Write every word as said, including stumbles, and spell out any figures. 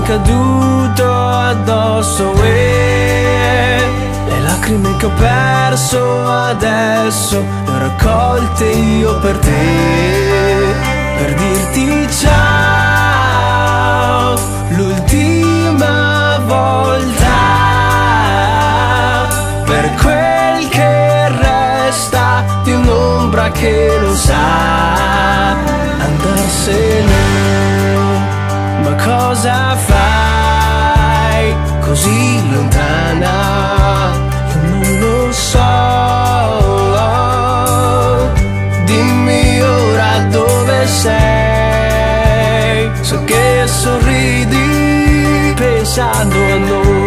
caduto addosso e le lacrime che ho perso adesso le ho raccolte io per te, per dirti ciao l'ultima volta, per quel che resta di un'ombra che non sa andarsene. Ma cosa fai così lontana? Io non lo so. Dimmi ora dove sei. So che sorridi pensando a noi.